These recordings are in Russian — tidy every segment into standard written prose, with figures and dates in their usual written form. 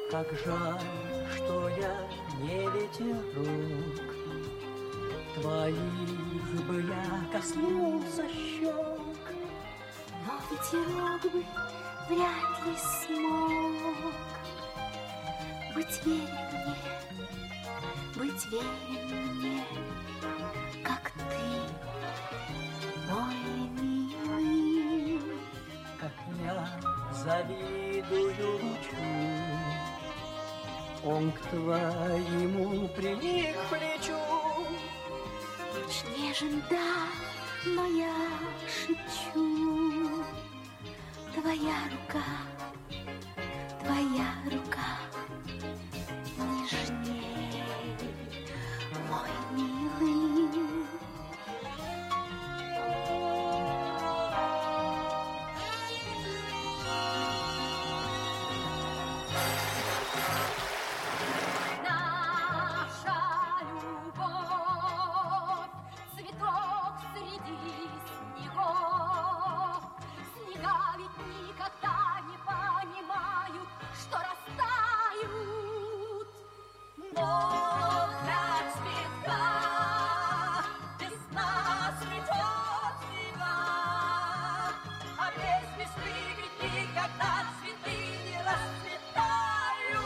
Как жаль, что я не ветерок, твоих бы я коснулся щек. Но ветерок бы вряд ли смог быть верен мне, как ты, мой милый. Как я завидую лучу, он к твоему приник к плечу. Луч нежен, да, но я шепчу. Твоя рука нежней, мой милый. Наша любовь, цветок среди снегов. Снега ведь никогда не понимают, что растают. Но для цветка весна сметет снега, а без весны ведь никогда цветы не расцветают.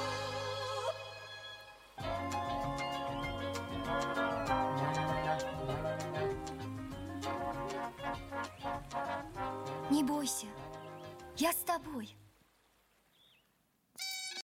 Не бойся, я с тобой.